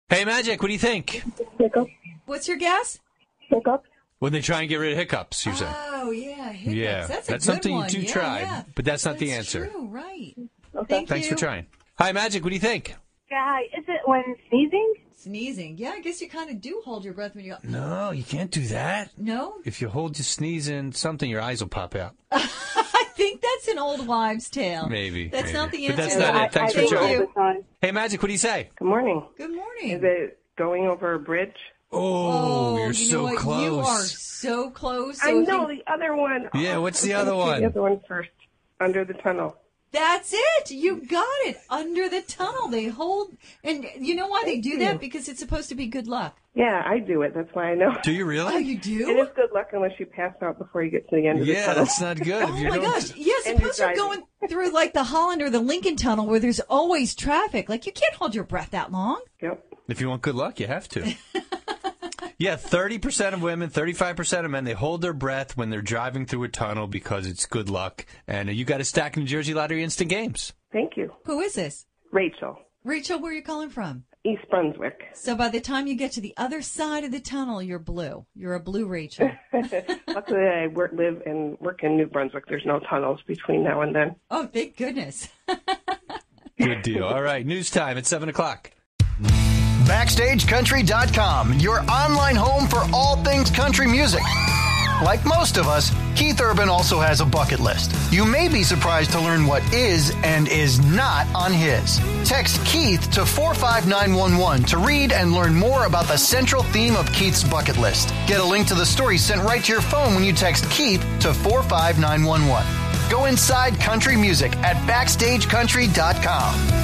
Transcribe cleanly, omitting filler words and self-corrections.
Hey, Magic, what do you think? Hiccup. What's your guess? Hiccup. When they try and get rid of hiccups, you say? Oh, yeah, hiccups. Yeah, That's that's good something one. you do Yeah, try, yeah. but that's not the answer. True, right. Okay. Thanks for trying. Hi, Magic, what do you think? Yeah, is it when sneezing? Sneezing. Yeah, I guess you kind of do hold your breath when you go. No, you can't do that. No? If you hold your sneeze in something, your eyes will pop out. I think that's an old wives' tale. Maybe. That's not the But answer. that's not it. Thanks for Thank trying. you. Hey, Magic, what do you say? Good morning. Good morning. Is it going over a bridge? Oh, you're you know so what? close. You are so close. So I if know you- the other one. Yeah, what's the other The one? other one first. Under the tunnel. That's it. You got it. Under the tunnel. They hold. And you know why they do that? Because it's supposed to be good luck. Yeah, I do it. That's why I know. Do you really? Oh, you do? It is good luck unless you pass out before you get to the end of the Yeah, tunnel. that's not good. Oh, my gosh. Yeah, suppose you're going through like the Holland or the Lincoln Tunnel where there's always traffic. Like, you can't hold your breath that long. Yep. If you want good luck, you have to. Yeah, 30% of women, 35% of men, they hold their breath when they're driving through a tunnel because it's good luck. And you got a stack of New Jersey Lottery Instant Games. Thank you. Who is this? Rachel. Rachel, where are you calling from? East Brunswick. So by the time you get to the other side of the tunnel, you're blue. You're a blue Rachel. Luckily, I live and work in New Brunswick. There's no tunnels between now and then. Oh, thank goodness. Good deal. All right, news time at 7 o'clock. BackstageCountry.com, your online home for all things country music. Like most of us, Keith Urban also has a bucket list. You may be surprised to learn what is and is not on his. Text Keith to 45911 to read and learn more about the central theme of Keith's bucket list. Get a link to the story sent right to your phone when you text Keith to 45911. Go inside country music at BackstageCountry.com.